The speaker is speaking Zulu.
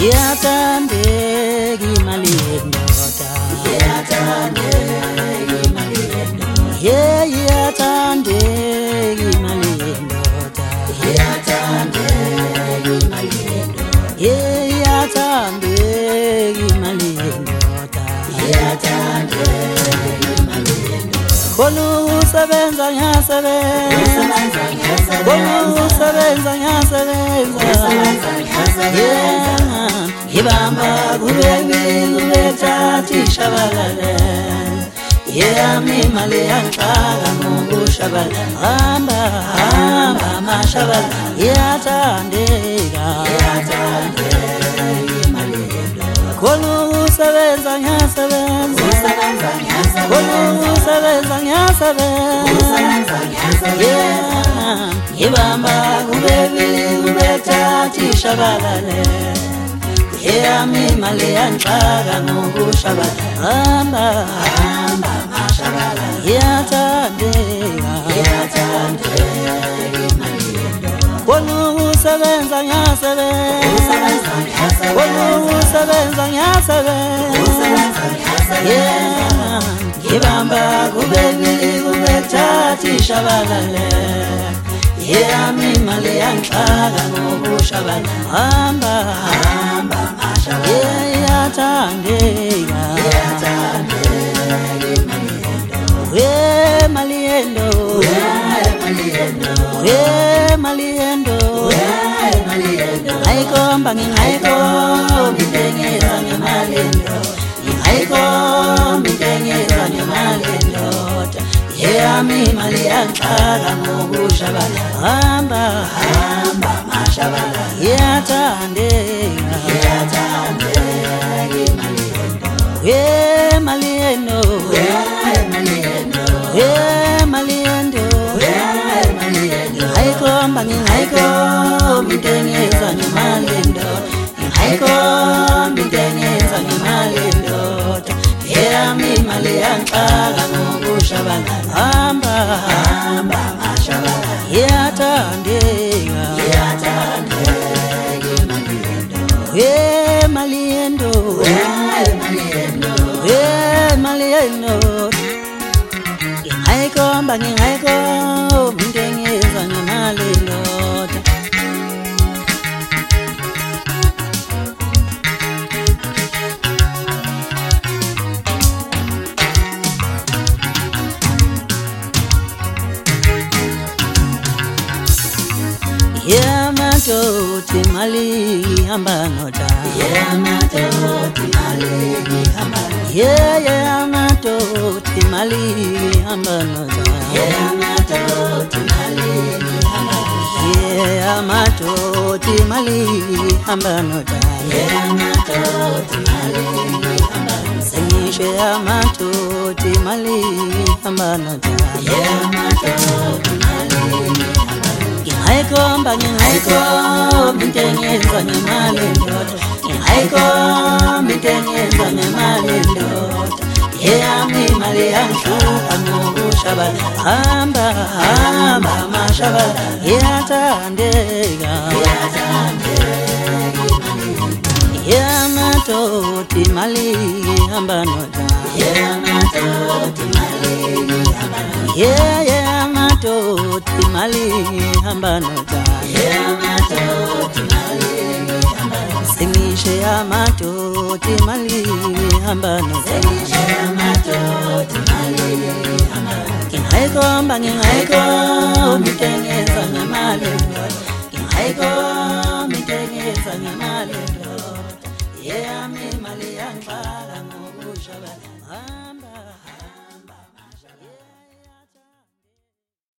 iyathandeka imali yendoda iyathandeka imali yendoda iyathandeka imali yendoda iyathandeka imali yendoda iyathandeka imali yendoda iyathandeka imali yendoda khona usebenza ngiyasebenza khona usebenza ngiyasebenza ngibamba kube thathi shabalala yami imali yangihlaka ngokushabalala hamba mashabalala iyathandeka imali yendoda khona usebenza ngiyasebenza khona usebenza ngiyasebenza ngibamba kube thathi shabalala yami imali yangihlaka ngokushabalala hamba mashabalala iyathandeka imali yendoda khona usebenza ngiyasebenza khona usebenza ngiyasebenza ngibamba kube thathi shabalala yami imali yangihlaka ngokushabalala hamba mashabalala iyathandeka imali yendoda imali yendoda ngayikomba ngingayikomba intengeza ngemali yendoda ngingayikomba intengeza ngemali yendoda yami imali yangihlaka ngokushabalala hamba mashabalala iyathandeka imali yendoda imali yendoda imali yendoda ngingayikomba intengeza ngemali yendoda ngingayikomba intengeza ngemali yendoda yami imali yangihlaka ngokushabalala hamba mashabalala iyathandeka imali yendoda imali yendoda ngingayikomba intengeza ngemali yendoda Yamadoti mali hambanota yamadoti mali hambanota yamadoti mali hambanota yamadoti mali hambanota yamadoti mali hambanota yamadoti mali hambanota senishe yamadoti mali hambanota yamadoti mali ngingayikho intengeza ngemali yendoda ngingayikho intengeza ngemali yendoda yami imali yangihlupha ngokushabalala hamba mashabalala iyathandeka yamadoti mali hambanota yamadoti mali hambanota yamadoti mali hambanota yamadoti mali hambanota sengishe yamadoti mali hambanota sengishe yamadoti mali hambanota ngingayikho intengeza ngemali yendoda ngingayikho intengeza ngemali yendoda yami imali yangihlaka ngokushabalala hamba